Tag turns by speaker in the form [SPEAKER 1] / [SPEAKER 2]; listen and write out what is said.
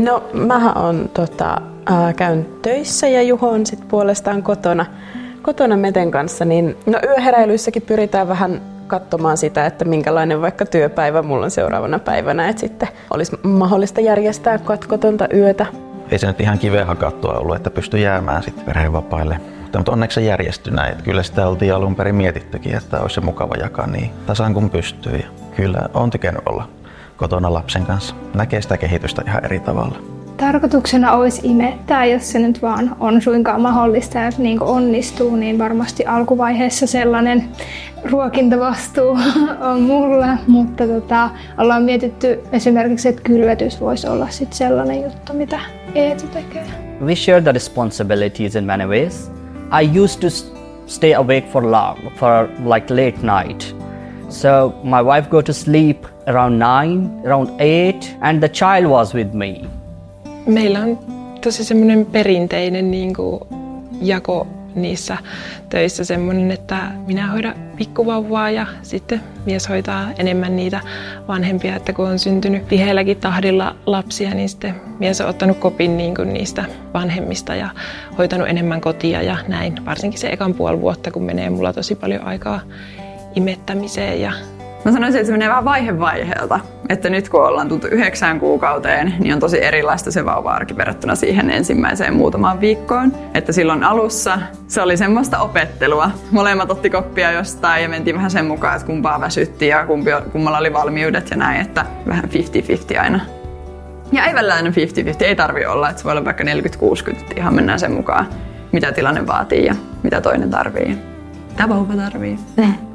[SPEAKER 1] No mähän on käyn töissä ja Juho on sit puolestaan kotona Meten kanssa. Niin, no yöheräilyissäkin pyritään vähän katsomaan sitä, että minkälainen vaikka työpäivä mulla on seuraavana päivänä, että sitten olisi mahdollista järjestää katkotonta yötä.
[SPEAKER 2] Ei se nyt ihan kiveen hakattua ollut, että pystyi jäämään sitten perhevapaille. Mutta onneksi se järjestyi näin. Että kyllä sitä oltiin alun perin mietittykin, että olisi se mukava jakaa niin tasan kuin pystyy. Ja kyllä on tykännyt olla kotona lapsen kanssa. Näkee sitä kehitystä ihan eri tavalla.
[SPEAKER 3] Tarkoituksena olisi imettää, jos se nyt vaan on suinkaan mahdollista ja niin onnistuu, niin varmasti alkuvaiheessa sellainen ruokintavastuu on mulla. Mutta ollaan mietitty esimerkiksi, että kylvetys voisi olla sit sellainen juttu, mitä Eetu tekee.
[SPEAKER 4] We share the responsibilities in many ways. I used to stay awake for long, for like late night. So my wife go to sleep around 9, around 8, and the child was with me.
[SPEAKER 5] Meillä on tosi semmoinen perinteinen jako niissä töissä semmoinen, että minä hoidan pikkuvauvaa ja sitten mies hoitaa enemmän niitä vanhempia, että kun on syntynyt tiheälläkin tahdilla lapsia, niin sitten mies on ottanut kopin niistä vanhemmista ja hoitanut enemmän kotia ja näin. Varsinkin se ekan puoli vuotta, kun menee mulla tosi paljon aikaa imettämiseen ja
[SPEAKER 6] mä sanoisin, että se menee vähän vaiheelta. Että nyt kun ollaan tultu 9 kuukauteen, niin on tosi erilaista se vauva-arki verrattuna siihen ensimmäiseen muutamaan viikkoon. Että silloin alussa se oli semmoista opettelua. Molemmat otti koppia jostain ja mentiin vähän sen mukaan, että kumpaa väsytti ja kummalla oli valmiudet ja näin. Että vähän 50-50 aina. Ja ei välillä aina 50-50, ei tarvi olla. Että se voi olla vaikka 40-60, ihan mennään sen mukaan, mitä tilanne vaatii ja mitä toinen tarvii. Mitä vauva tarvii.